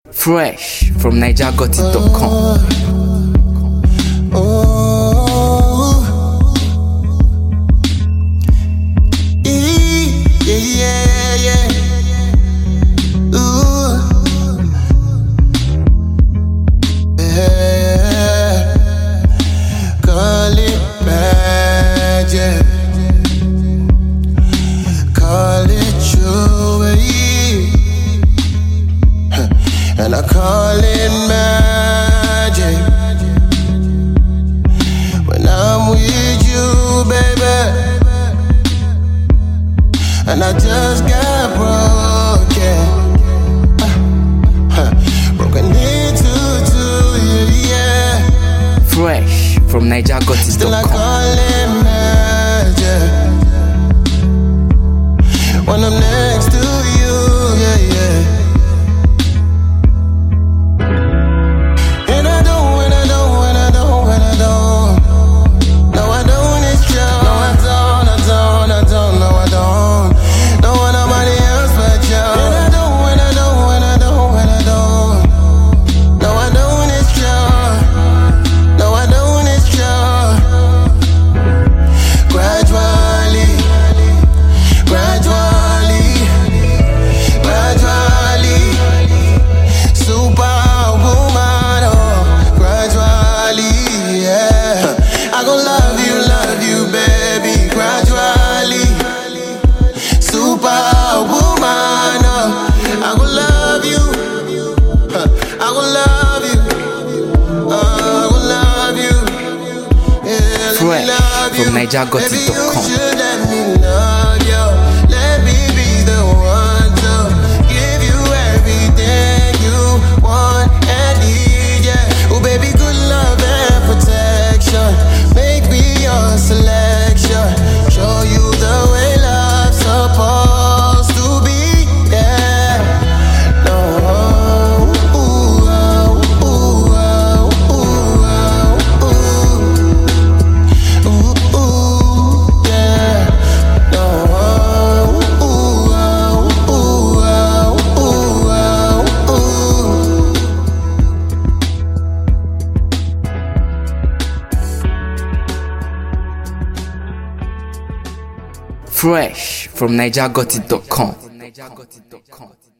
Fresh from NigerGotIt.com. And I call it magic when I'm with you, baby. And I just got broken, broken into two, yeah. Fresh from NigerGotIt.com. Still I call it magic when I'm next to you, yeah, yeah. I gon' love you, baby, gradually. Superwoman, I gon' love you, I gon' love you, I gon' love you. Yeah, Fresh love you. from NigerGotIt.com. Baby, you should let me love you. Let me be the one to give you everything you want and need, yeah. Oh, baby, good love and protection. Make me your selection. Show you the way love's supposed to be, yeah. No, ooh, oh, ooh, oh, ooh, oh, ooh, ooh, yeah. No, ooh, oh, ooh, oh, ooh, Fresh from NigerGotIt.com.